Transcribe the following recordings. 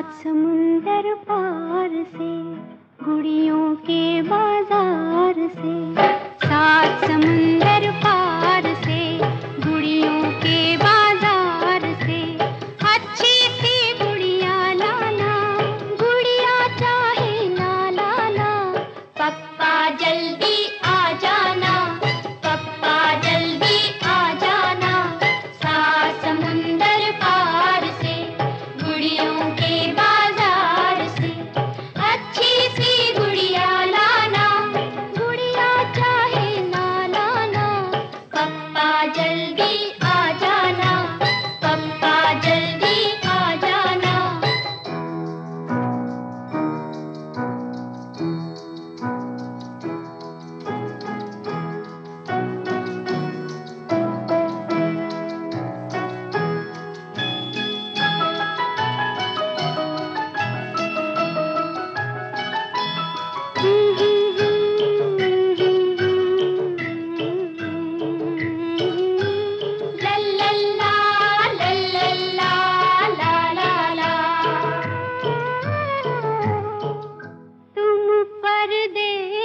समुंदर पार से, गुड़ियों के बाजार से, सात समुंदर पार से, गुड़ियों के बाजार से, अच्छी सी गुड़िया लाना, गुड़िया चाहे ना लाना, पप्पा जल्दी आ जाना, पप्पा जल्दी आ जाना, सात समुंदर पार से, गुड़ियों के बाजार से, अच्छी सी गुड़िया लाना, गुड़िया चाहे ना लाना, पप्पा जल्दी आ जाना, पप्पा जल्दी आ जाना।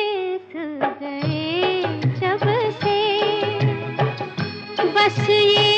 परदेस गए जब से, बस ये